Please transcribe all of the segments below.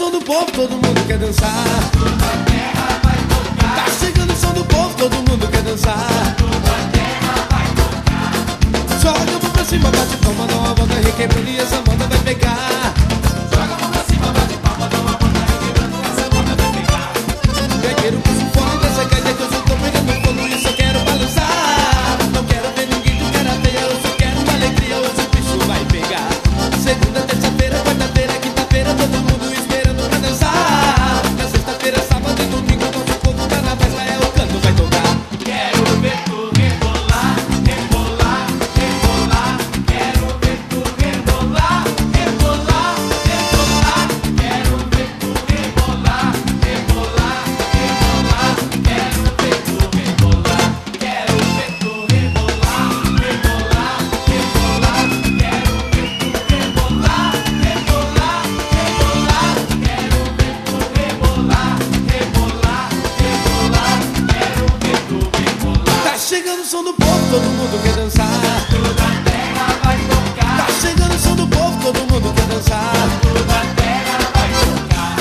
som do povo, todo mundo quer dançar. Toda a terra vai tocar. Tá chegando o som do povo, todo mundo quer dançar. Toda a terra vai tocar. Joga a mão pra cima, bate palma, dá uma volta requebrando e essa moda vai pegar. Joga a mão pra cima, bate palma, dá uma volta requebrando, essa moda vai pegar. Pegueiro com fome dessa caída que eu já tô pegando fogo e só quero balançar. Não quero ver ninguém de cara feia, eu só quero uma alegria, hoje o bicho vai pegar. Segunda, terça-feira, quarta-feira, quinta-feira, todo mundo esperando pra dançar. Na sexta-feira, sábado e domingo, nosso povo tá na festa, é o canto vai tocar. Quero ver tu rebolar, rebolar, rebolar. Quero ver tu rebolar, rebolar, rebolar. Quero ver tu rebolar, rebolar, rebolar. Quero ver tu rebolar, quero ver tu rebolar, rebolar, rebolar. Quero ver tu rebolar, rebolar, rebolar. Quero ver tu rebolar, rebolar, rebolar. Quero ver tu rebolar. Tá chegando o som do povo, todo mundo quer dançar. Toda a terra vai tocar. Tá chegando o som do povo, todo mundo quer dançar. Toda a terra vai tocar.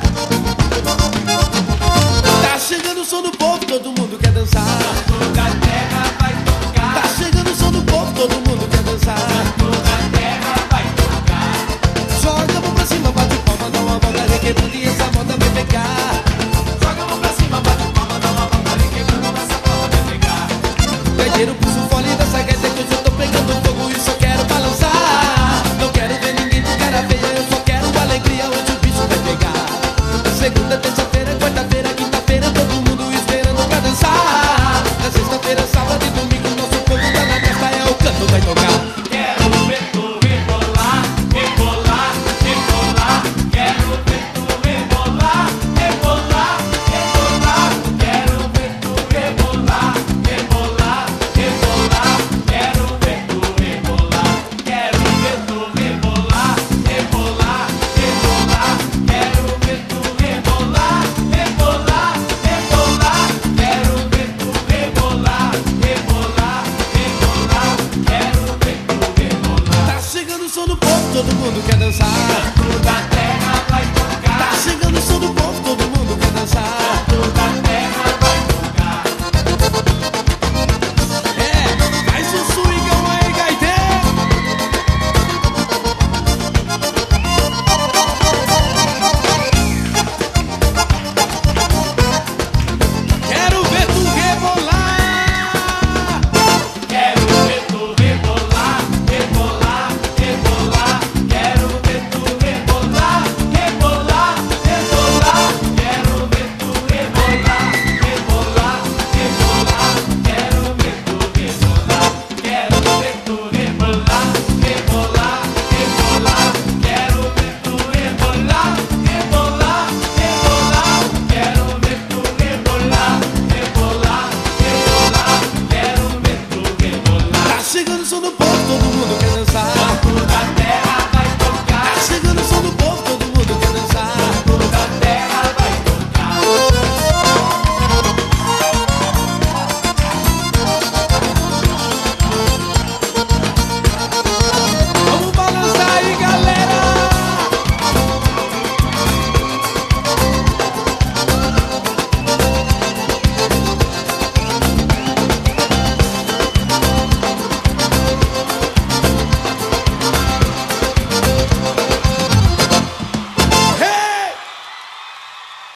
Tá chegando o som do povo, todo mundo quer dançar. Toda a terra